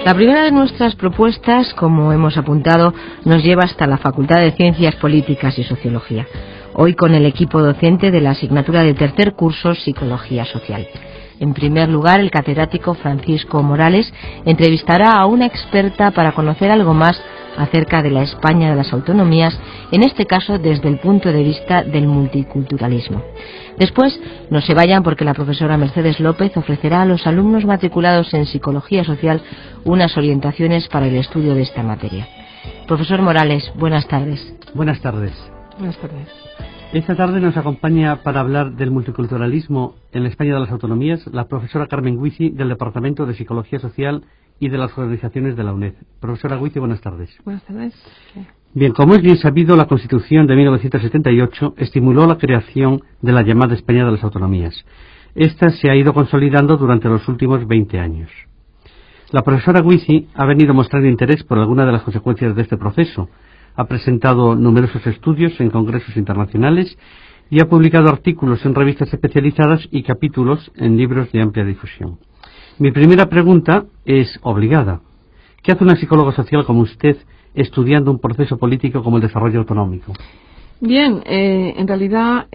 La primera de nuestras propuestas, como hemos apuntado, nos lleva hasta la Facultad de Ciencias Políticas y Sociología, hoy con el equipo docente de la asignatura de tercer curso Psicología Social. En primer lugar, el catedrático Francisco Morales entrevistará a una experta para conocer algo más acerca de la España de las autonomías, en este caso desde el punto de vista del multiculturalismo. Después, no se vayan porque la profesora Mercedes López ofrecerá a los alumnos matriculados en Psicología Social unas orientaciones para el estudio de esta materia. Profesor Morales, buenas tardes. Buenas tardes. Buenas tardes. Esta tarde nos acompaña para hablar del multiculturalismo en la España de las autonomías la profesora Carmen Guici del Departamento de Psicología Social y de las organizaciones de la UNED. Profesora Guici, buenas tardes. Buenas tardes. Bien, como es bien sabido, la Constitución de 1978 estimuló la creación de la llamada España de las autonomías. Esta se ha ido consolidando durante los últimos 20 años. La profesora Guici ha venido mostrando interés por alguna de las consecuencias de este proceso. Ha presentado numerosos estudios en congresos internacionales y ha publicado artículos en revistas especializadas y capítulos en libros de amplia difusión. Mi primera pregunta es obligada. ¿Qué hace una psicóloga social como usted estudiando un proceso político como el desarrollo autonómico? Bien, en realidad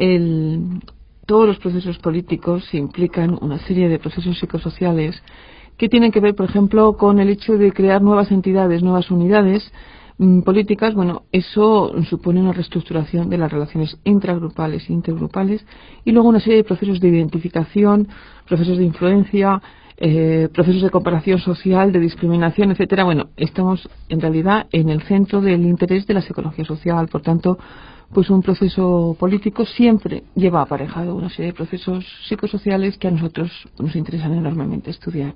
todos los procesos políticos implican una serie de procesos psicosociales que tienen que ver, por ejemplo, con el hecho de crear nuevas entidades, nuevas unidades políticas. Bueno, eso supone una reestructuración de las relaciones intragrupales e intergrupales, y luego una serie de procesos de identificación, procesos de influencia, procesos de comparación social, de discriminación, etcétera. Bueno, estamos en realidad en el centro del interés de la psicología social. Por tanto, pues un proceso político siempre lleva aparejado una serie de procesos psicosociales que a nosotros nos interesan enormemente estudiar.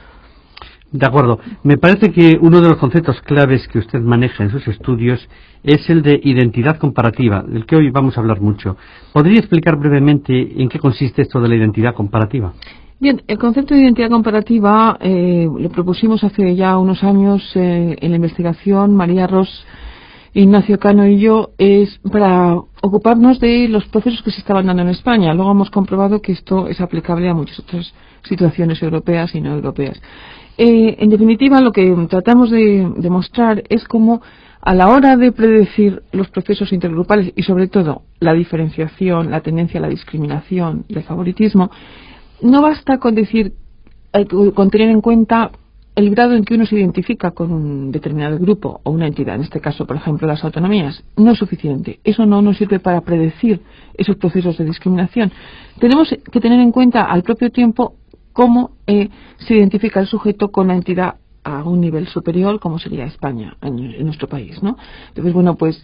De acuerdo. Me parece que uno de los conceptos claves que usted maneja en sus estudios es el de identidad comparativa, del que hoy vamos a hablar mucho. ¿Podría explicar brevemente en qué consiste esto de la identidad comparativa? Bien, el concepto de identidad comparativa lo propusimos hace ya unos años en la investigación, María Ros, Ignacio Cano y yo, es para ocuparnos de los procesos que se estaban dando en España. Luego hemos comprobado que esto es aplicable a muchas otras situaciones europeas y no europeas. En definitiva, lo que tratamos de demostrar es cómo a la hora de predecir los procesos intergrupales y sobre todo la diferenciación, la tendencia a la discriminación y el favoritismo, no basta con decir, con tener en cuenta el grado en que uno se identifica con un determinado grupo o una entidad, en este caso, por ejemplo, las autonomías. No es suficiente. Eso no nos sirve para predecir esos procesos de discriminación. Tenemos que tener en cuenta al propio tiempo cómo se identifica el sujeto con la entidad a un nivel superior, como sería España, en nuestro país, ¿no? Entonces, bueno, pues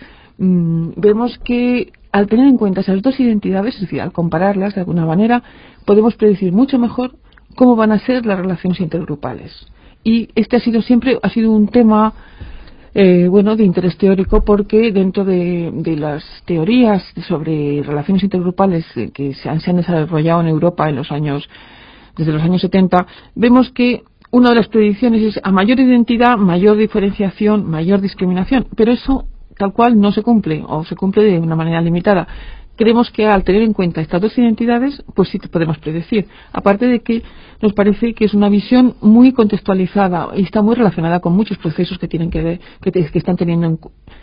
vemos que al tener en cuenta esas dos identidades, es decir, al compararlas de alguna manera, podemos predecir mucho mejor cómo van a ser las relaciones intergrupales. Y este ha sido un tema de interés teórico, porque dentro de las teorías sobre relaciones intergrupales que se han desarrollado en Europa desde los años 70, vemos que una de las predicciones es a mayor identidad, mayor diferenciación, mayor discriminación, pero eso tal cual no se cumple, o se cumple de una manera limitada. Creemos que al tener en cuenta estas dos identidades, pues sí podemos predecir. Aparte de que nos parece que es una visión muy contextualizada y está muy relacionada con muchos procesos que tienen que ver, que están teniendo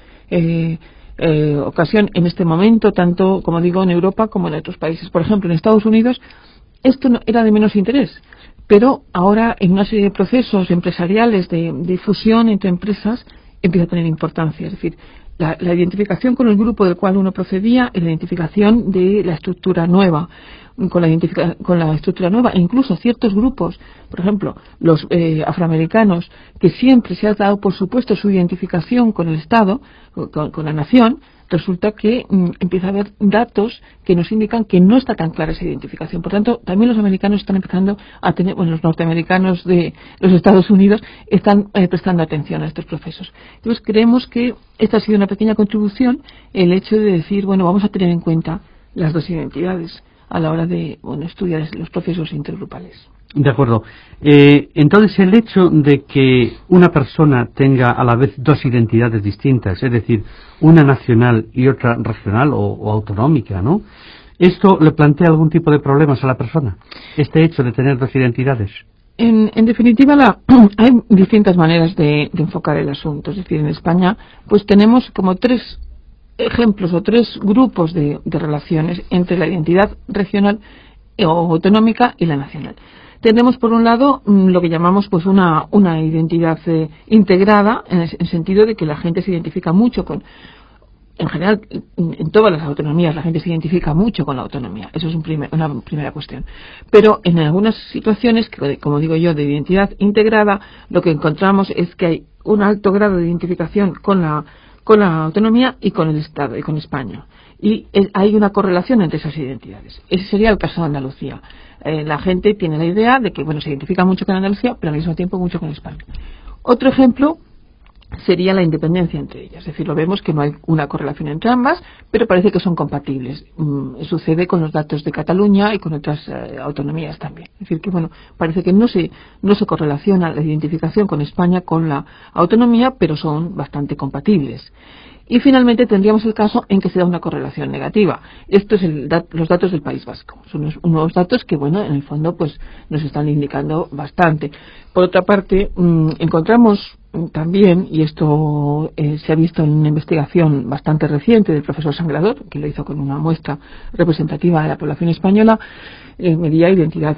ocasión en este momento, tanto, como digo, en Europa como en otros países. Por ejemplo, en Estados Unidos esto no, era de menos interés, pero ahora en una serie de procesos empresariales de fusión entre empresas empieza a tener importancia. Es decir, la identificación con el grupo del cual uno procedía y la identificación de la estructura nueva, con la estructura nueva, e incluso ciertos grupos, por ejemplo, los afroamericanos, que siempre se ha dado por supuesto su identificación con el Estado, con la nación. Resulta que empieza a haber datos que nos indican que no está tan clara esa identificación. Por tanto, también los americanos están empezando a tener, los norteamericanos de los Estados Unidos están prestando atención a estos procesos. Entonces, creemos que esta ha sido una pequeña contribución, el hecho de decir, vamos a tener en cuenta las dos identidades a la hora de estudiar los procesos intergrupales. De acuerdo. Entonces, el hecho de que una persona tenga a la vez dos identidades distintas, es decir, una nacional y otra regional o autonómica, ¿no? ¿Esto le plantea algún tipo de problemas a la persona? Este hecho de tener dos identidades. en definitiva, hay distintas maneras de enfocar el asunto. Es decir, en España, pues tenemos como tres ejemplos o tres grupos de relaciones entre la identidad regional o autonómica y la nacional. Tenemos, por un lado, lo que llamamos pues una identidad integrada, en el sentido de que la gente se identifica mucho con... En general, en todas las autonomías la gente se identifica mucho con la autonomía. Eso es una primera cuestión. Pero en algunas situaciones, como digo yo, de identidad integrada, lo que encontramos es que hay un alto grado de identificación con la autonomía y con el Estado y con España. Y hay una correlación entre esas identidades. Ese sería el caso de Andalucía. La gente tiene la idea de que, bueno, se identifica mucho con Andalucía, pero al mismo tiempo mucho con España. Otro ejemplo sería la independencia entre ellas. Es decir, lo vemos que no hay una correlación entre ambas, pero parece que son compatibles. Sucede con los datos de Cataluña y con otras autonomías también. Es decir, que bueno, parece que no se correlaciona la identificación con España con la autonomía, pero son bastante compatibles. Y finalmente tendríamos el caso en que se da una correlación negativa. Esto es los datos del País Vasco. Son unos datos que, bueno, en el fondo pues nos están indicando bastante. Por otra parte, encontramos también, y esto se ha visto en una investigación bastante reciente del profesor Sangrador, que lo hizo con una muestra representativa de la población española, medía identidad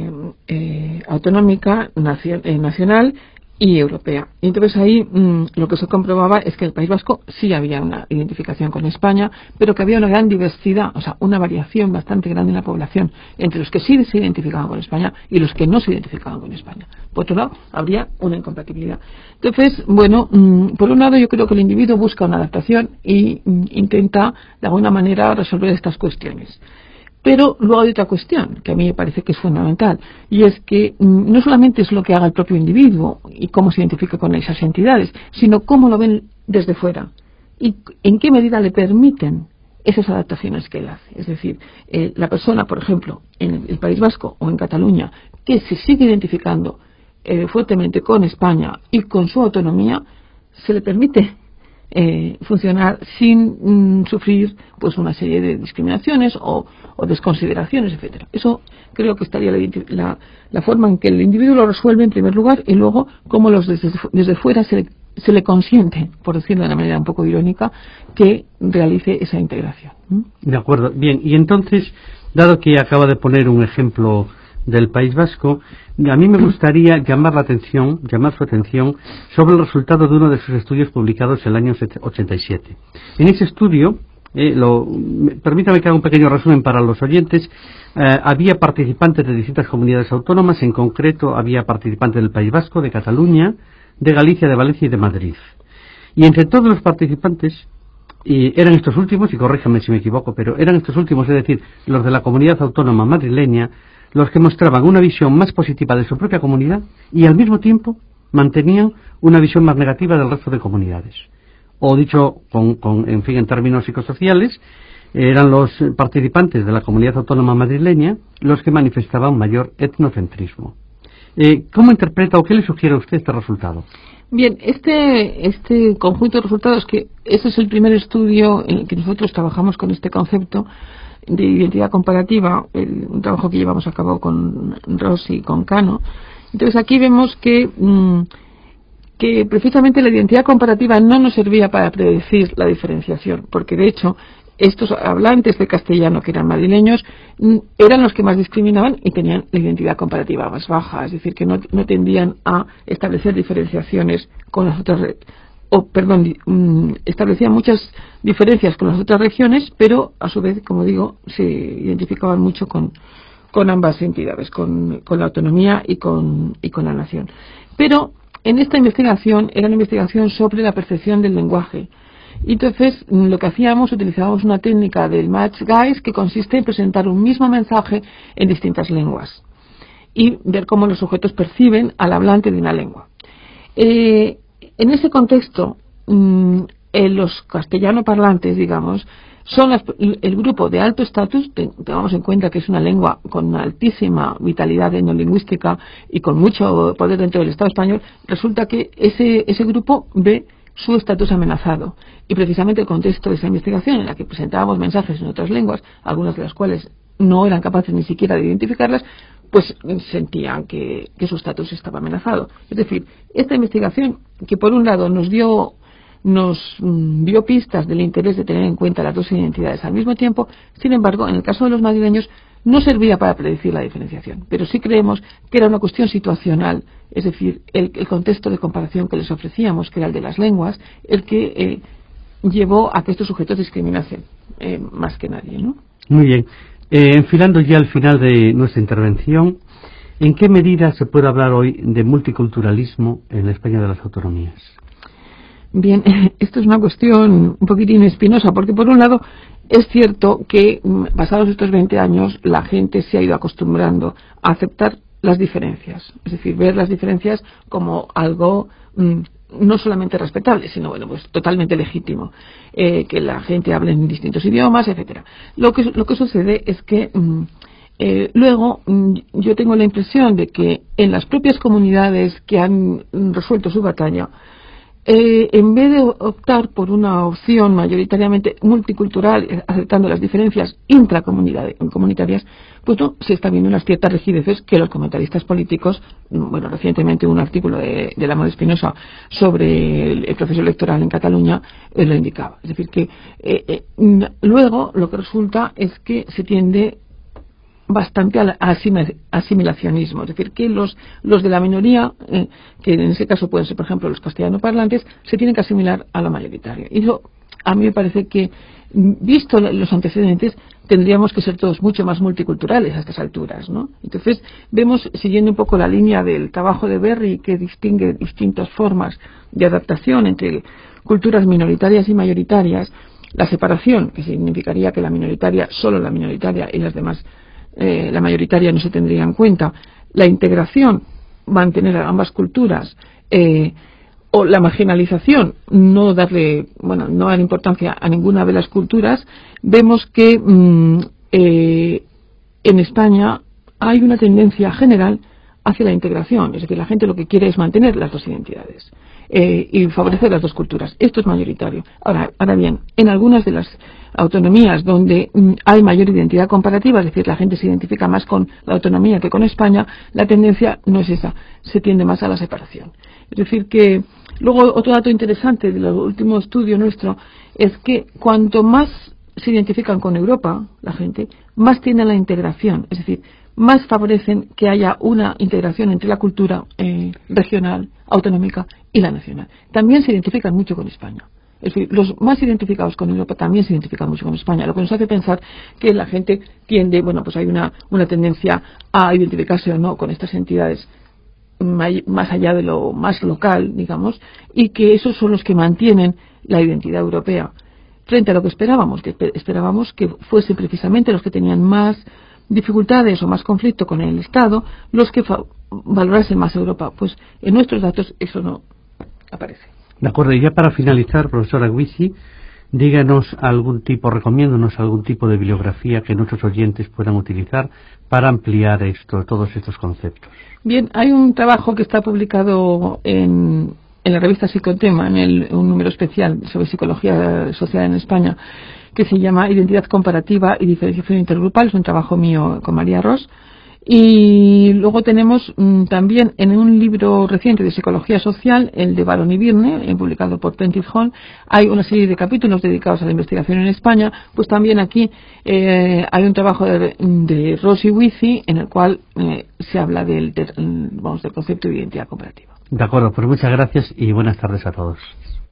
autonómica, nacional y europea. Y entonces ahí lo que se comprobaba es que el País Vasco sí había una identificación con España, pero que había una gran diversidad, o sea, una variación bastante grande en la población entre los que sí se identificaban con España y los que no se identificaban con España. Por otro lado, habría una incompatibilidad. Entonces, bueno, por un lado yo creo que el individuo busca una adaptación y intenta de alguna manera resolver estas cuestiones. Pero luego hay otra cuestión que a mí me parece que es fundamental, y es que no solamente es lo que haga el propio individuo y cómo se identifica con esas entidades, sino cómo lo ven desde fuera y en qué medida le permiten esas adaptaciones que él hace. Es decir, la persona, por ejemplo, en el País Vasco o en Cataluña, que se sigue identificando fuertemente con España y con su autonomía, se le permite funcionar sin sufrir pues una serie de discriminaciones o desconsideraciones, etcétera. Eso creo que estaría la forma en que el individuo lo resuelve en primer lugar, y luego cómo desde fuera se le consiente, por decirlo de una manera un poco irónica, que realice esa integración. De acuerdo. Bien, y entonces, dado que acaba de poner un ejemplo del País Vasco, a mí me gustaría llamar su atención sobre el resultado de uno de sus estudios publicados en el año 87. En ese estudio, permítame que haga un pequeño resumen para los oyentes. Había participantes de distintas comunidades autónomas, en concreto había participantes del País Vasco, de Cataluña, de Galicia, de Valencia y de Madrid. Y entre todos los participantes, y eran estos últimos, y corríjame si me equivoco, pero eran estos últimos, es decir, los de la comunidad autónoma madrileña, los que mostraban una visión más positiva de su propia comunidad y al mismo tiempo mantenían una visión más negativa del resto de comunidades. O dicho en términos psicosociales, eran los participantes de la comunidad autónoma madrileña los que manifestaban mayor etnocentrismo. ¿Cómo interpreta o qué le sugiere a usted este resultado? Bien, este conjunto de resultados, que ese es el primer estudio en el que nosotros trabajamos con este concepto de identidad comparativa, un trabajo que llevamos a cabo con Ross y con Cano. Entonces aquí vemos que precisamente la identidad comparativa no nos servía para predecir la diferenciación, porque de hecho estos hablantes de castellano que eran madrileños eran los que más discriminaban y tenían la identidad comparativa más baja, es decir, que no tendían a establecer diferenciaciones con las otras establecían muchas diferencias con las otras regiones, pero a su vez, como digo, se identificaban mucho con ambas entidades, con la autonomía y con la nación. Pero en esta investigación era una investigación sobre la percepción del lenguaje. Y entonces lo que hacíamos, utilizábamos una técnica del Match Guys, que consiste en presentar un mismo mensaje en distintas lenguas y ver cómo los sujetos perciben al hablante de una lengua. En ese contexto, los castellano parlantes, digamos, son el grupo de alto estatus. Tengamos en cuenta que es una lengua con una altísima vitalidad etnolingüística y con mucho poder dentro del Estado español. Resulta que ese grupo ve su estatus amenazado, y precisamente el contexto de esa investigación, en la que presentábamos mensajes en otras lenguas, algunas de las cuales no eran capaces ni siquiera de identificarlas, pues sentían que su estatus estaba amenazado. Es decir, esta investigación, que por un lado nos dio pistas del interés de tener en cuenta las dos identidades al mismo tiempo, sin embargo, en el caso de los madrileños no servía para predecir la diferenciación, pero sí creemos que era una cuestión situacional, es decir, el contexto de comparación que les ofrecíamos, que era el de las lenguas, el que llevó a que estos sujetos discriminasen más que nadie, ¿no? Muy bien. Enfilando ya al final de nuestra intervención, ¿en qué medida se puede hablar hoy de multiculturalismo en la España de las autonomías? Bien, esto es una cuestión un poquitín espinosa, porque por un lado es cierto que pasados estos 20 años la gente se ha ido acostumbrando a aceptar las diferencias, es decir, ver las diferencias como algo no solamente respetable, sino pues totalmente legítimo, que la gente hable en distintos idiomas, etcétera. Lo que sucede es que luego yo tengo la impresión de que en las propias comunidades que han resuelto su batalla, en vez de optar por una opción mayoritariamente multicultural, aceptando las diferencias intracomunitarias, pues no, se está viendo unas ciertas rigideces que los comentaristas políticos, recientemente un artículo de la Moda Espinosa sobre el proceso electoral en Cataluña lo indicaba. Es decir, que luego lo que resulta es que se tiende bastante al asimilacionismo, es decir, que los de la minoría, que en ese caso pueden ser, por ejemplo, los castellanoparlantes, se tienen que asimilar a la mayoritaria. Y eso, a mí me parece que, visto los antecedentes, tendríamos que ser todos mucho más multiculturales a estas alturas, ¿no? Entonces, vemos, siguiendo un poco la línea del trabajo de Berry, que distingue distintas formas de adaptación entre culturas minoritarias y mayoritarias, la separación, que significaría que solo la minoritaria y las demás, la mayoritaria, no se tendría en cuenta, la integración, mantener a ambas culturas, o la marginalización, no dar importancia a ninguna de las culturas. Vemos que en España hay una tendencia general hacia la integración, es decir, la gente lo que quiere es mantener las dos identidades y favorecer las dos culturas. Esto es mayoritario. Ahora bien, en algunas de las autonomías donde hay mayor identidad comparativa, es decir, la gente se identifica más con la autonomía que con España, la tendencia no es esa, se tiende más a la separación. Es decir, que luego otro dato interesante del último estudio nuestro es que cuanto más se identifican con Europa, la gente, más tiende a la integración, es decir, más favorecen que haya una integración entre la cultura regional, autonómica y la nacional. También se identifican mucho con España. Es decir, los más identificados con Europa también se identifican mucho con España, lo que nos hace pensar que la gente tiende, pues hay una tendencia a identificarse o no con estas entidades más allá de lo más local, digamos, y que esos son los que mantienen la identidad europea. Frente a lo que esperábamos que fuesen precisamente los que tenían más dificultades o más conflicto con el Estado, los que valorasen más Europa. Pues en nuestros datos eso no aparece. De acuerdo, y ya para finalizar, profesora Guici, recomiéndonos algún tipo de bibliografía que nuestros oyentes puedan utilizar para ampliar todos estos conceptos. Bien, hay un trabajo que está publicado en la revista Psicotema, un número especial sobre psicología social en España, que se llama Identidad comparativa y diferenciación intergrupal. Es un trabajo mío con María Ros. Y luego tenemos también en un libro reciente de psicología social, el de Barón y Birne, publicado por Pentis Hall, hay una serie de capítulos dedicados a la investigación en España. Pues también aquí hay un trabajo de Ros y Guici en el cual se habla del concepto de identidad comparativa. De acuerdo, pues muchas gracias y buenas tardes a todos.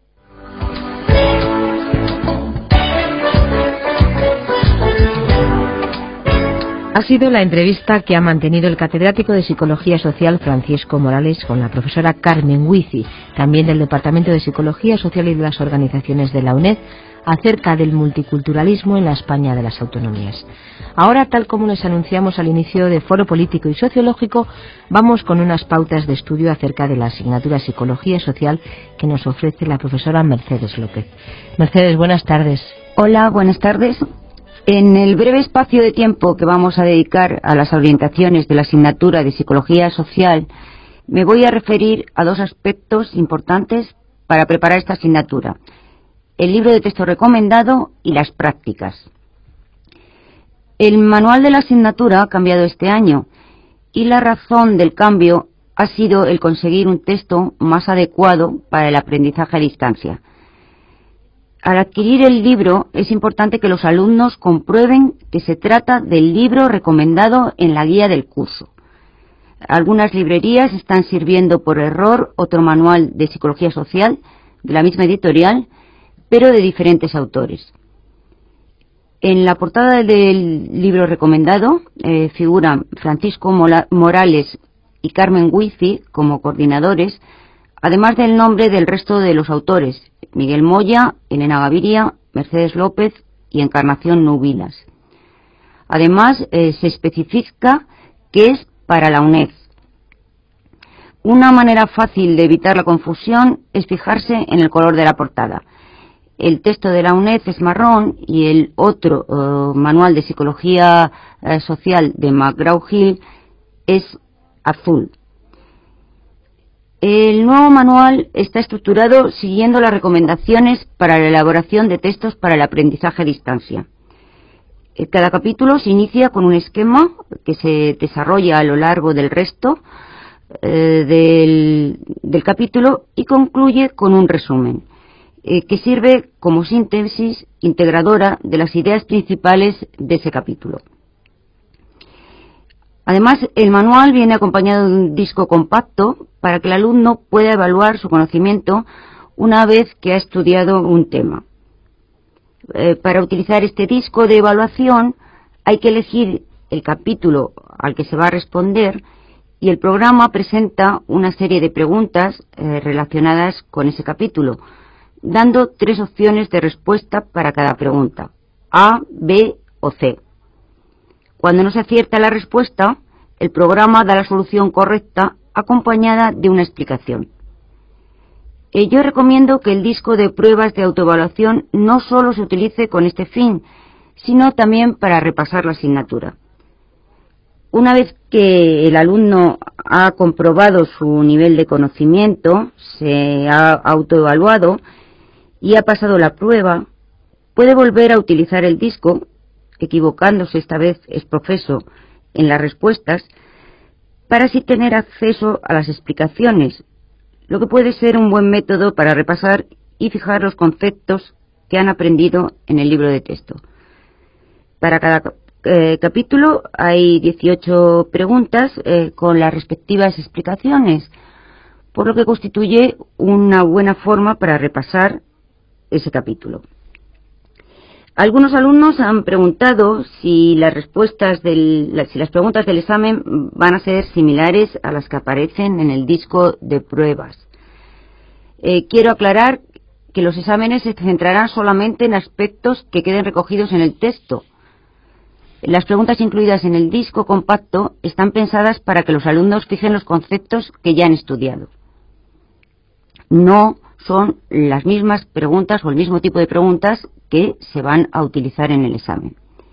Ha sido la entrevista que ha mantenido el catedrático de Psicología Social Francisco Morales con la profesora Carmen Guici, también del Departamento de Psicología Social y de las Organizaciones de la UNED, acerca del multiculturalismo en la España de las autonomías. Ahora, tal como les anunciamos al inicio de Foro Político y Sociológico, vamos con unas pautas de estudio acerca de la asignatura Psicología Social que nos ofrece la profesora Mercedes López. Mercedes, buenas tardes. Hola, buenas tardes. En el breve espacio de tiempo que vamos a dedicar a las orientaciones de la asignatura de Psicología Social, me voy a referir a dos aspectos importantes para preparar esta asignatura: el libro de texto recomendado y las prácticas. El manual de la asignatura ha cambiado este año y la razón del cambio ha sido el conseguir un texto más adecuado para el aprendizaje a distancia. Al adquirir el libro es importante que los alumnos comprueben que se trata del libro recomendado en la guía del curso. Algunas librerías están sirviendo por error otro manual de psicología social de la misma editorial, pero de diferentes autores. En la portada del libro recomendado figuran Francisco Morales y Carmen Wifi como coordinadores, además del nombre del resto de los autores: Miguel Moya, Elena Gaviria, Mercedes López y Encarnación Nubilas. Además, se especifica que es para la UNED. Una manera fácil de evitar la confusión es fijarse en el color de la portada. El texto de la UNED es marrón y el otro manual de psicología social de McGraw-Hill es azul. El nuevo manual está estructurado siguiendo las recomendaciones para la elaboración de textos para el aprendizaje a distancia. Cada capítulo se inicia con un esquema que se desarrolla a lo largo del resto del capítulo y concluye con un resumen que sirve como síntesis integradora de las ideas principales de ese capítulo. Además, el manual viene acompañado de un disco compacto para que el alumno pueda evaluar su conocimiento una vez que ha estudiado un tema. Para utilizar este disco de evaluación hay que elegir el capítulo al que se va a responder y el programa presenta una serie de preguntas relacionadas con ese capítulo, dando 3 opciones de respuesta para cada pregunta: A, B o C. Cuando no se acierta la respuesta, el programa da la solución correcta acompañada de una explicación. Yo recomiendo que el disco de pruebas de autoevaluación no solo se utilice con este fin, sino también para repasar la asignatura. Una vez que el alumno ha comprobado su nivel de conocimiento, se ha autoevaluado y ha pasado la prueba, puede volver a utilizar el disco, equivocándose esta vez es profeso en las respuestas, para así tener acceso a las explicaciones, lo que puede ser un buen método para repasar y fijar los conceptos que han aprendido en el libro de texto. Para cada capítulo hay 18 preguntas con las respectivas explicaciones, por lo que constituye una buena forma para repasar ese capítulo. Algunos alumnos han preguntado si las preguntas del examen van a ser similares a las que aparecen en el disco de pruebas. Quiero aclarar que los exámenes se centrarán solamente en aspectos que queden recogidos en el texto. Las preguntas incluidas en el disco compacto están pensadas para que los alumnos fijen los conceptos que ya han estudiado. No son las mismas preguntas o el mismo tipo de preguntas que se van a utilizar en el examen.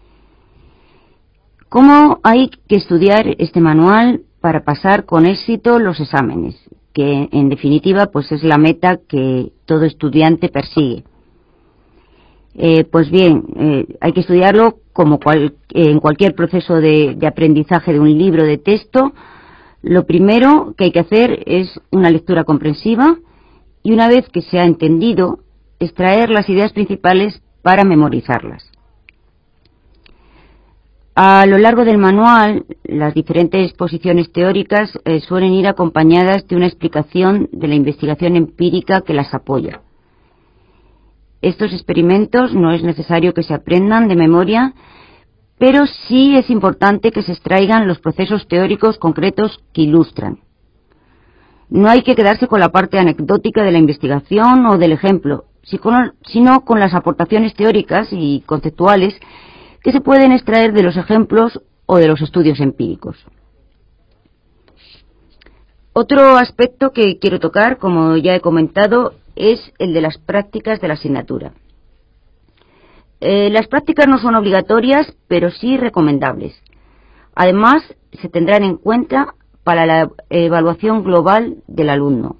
¿Cómo hay que estudiar este manual para pasar con éxito los exámenes? Que en definitiva pues es la meta que todo estudiante persigue. Pues bien, hay que estudiarlo como en cualquier proceso de aprendizaje de un libro de texto. Lo primero que hay que hacer es una lectura comprensiva y una vez que se ha entendido, extraer las ideas principales para memorizarlas. A lo largo del manual, las diferentes posiciones teóricas suelen ir acompañadas de una explicación de la investigación empírica que las apoya. Estos experimentos no es necesario que se aprendan de memoria, pero sí es importante que se extraigan los procesos teóricos concretos que ilustran. No hay que quedarse con la parte anecdótica de la investigación o del ejemplo, sino con las aportaciones teóricas y conceptuales que se pueden extraer de los ejemplos o de los estudios empíricos. Otro aspecto que quiero tocar, como ya he comentado, es el de las prácticas de la asignatura. Las prácticas no son obligatorias, pero sí recomendables. Además, se tendrán en cuenta para la evaluación global del alumno.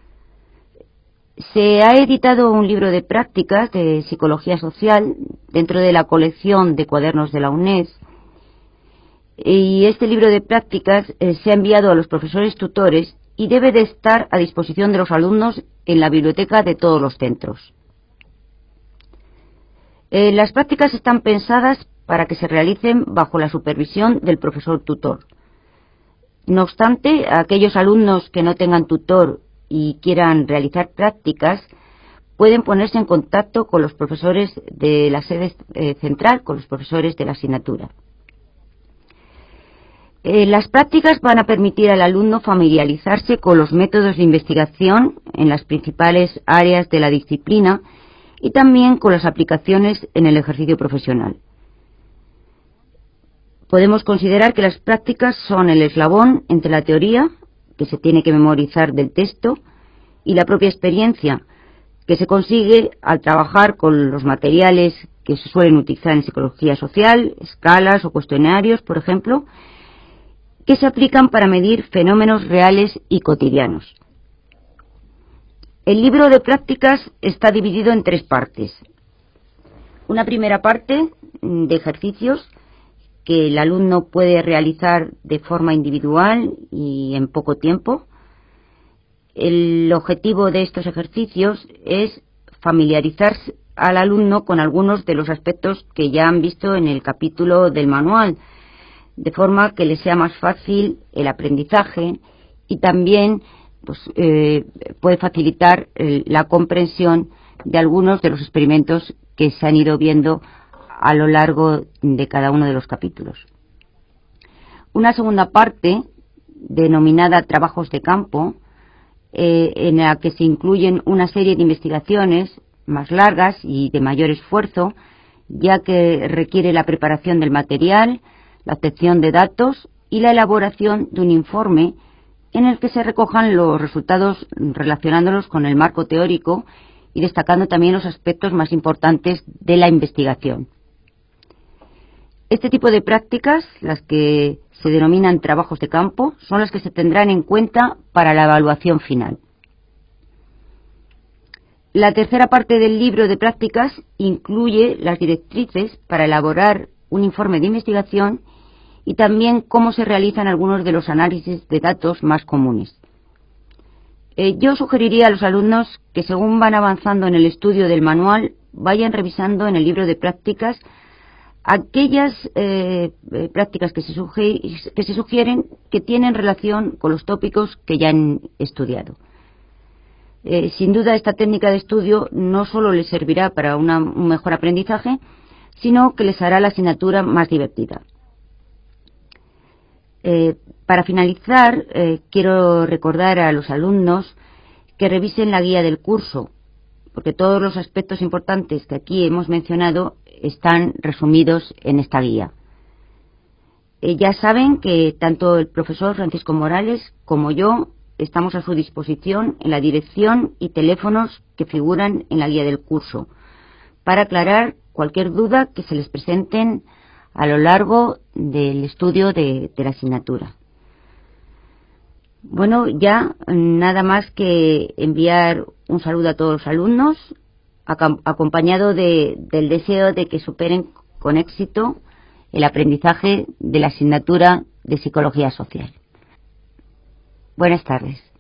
Se ha editado un libro de prácticas de psicología social dentro de la colección de cuadernos de la UNED Y este libro de prácticas se ha enviado a los profesores tutores y debe de estar a disposición de los alumnos en la biblioteca de todos los centros. Las prácticas están pensadas para que se realicen bajo la supervisión del profesor tutor. No obstante, aquellos alumnos que no tengan tutor y quieran realizar prácticas pueden ponerse en contacto con los profesores de la sede central, con los profesores de la asignatura. Las prácticas van a permitir al alumno familiarizarse con los métodos de investigación en las principales áreas de la disciplina y también con las aplicaciones en el ejercicio profesional. Podemos considerar que las prácticas son el eslabón entre la teoría, que se tiene que memorizar del texto, y la propia experiencia, que se consigue al trabajar con los materiales que se suelen utilizar en psicología social, escalas o cuestionarios, por ejemplo, que se aplican para medir fenómenos reales y cotidianos. El libro de prácticas está dividido en 3 partes. Una primera parte de ejercicios que el alumno puede realizar de forma individual y en poco tiempo. El objetivo de estos ejercicios es familiarizar al alumno con algunos de los aspectos que ya han visto en el capítulo del manual, de forma que le sea más fácil el aprendizaje y también puede facilitar la comprensión de algunos de los experimentos que se han ido viendo a lo largo de cada uno de los capítulos. Una segunda parte, denominada trabajos de campo, en la que se incluyen una serie de investigaciones más largas y de mayor esfuerzo, ya que requiere la preparación del material, la obtención de datos y la elaboración de un informe en el que se recojan los resultados relacionándolos con el marco teórico y destacando también los aspectos más importantes de la investigación. Este tipo de prácticas, las que se denominan trabajos de campo, son las que se tendrán en cuenta para la evaluación final. La tercera parte del libro de prácticas incluye las directrices para elaborar un informe de investigación y también cómo se realizan algunos de los análisis de datos más comunes. Yo sugeriría a los alumnos que según van avanzando en el estudio del manual, vayan revisando en el libro de prácticas aquellas prácticas que se sugieren que tienen relación con los tópicos que ya han estudiado. Sin duda, esta técnica de estudio no solo les servirá para un mejor aprendizaje, sino que les hará la asignatura más divertida. Para finalizar, quiero recordar a los alumnos que revisen la guía del curso, porque todos los aspectos importantes que aquí hemos mencionado están resumidos en esta guía. Ya saben que tanto el profesor Francisco Morales como yo estamos a su disposición en la dirección y teléfonos que figuran en la guía del curso para aclarar cualquier duda que se les presenten a lo largo del estudio de la asignatura. Bueno, ya nada más que enviar un saludo a todos los alumnos, acompañado del deseo de que superen con éxito el aprendizaje de la asignatura de Psicología Social. Buenas tardes.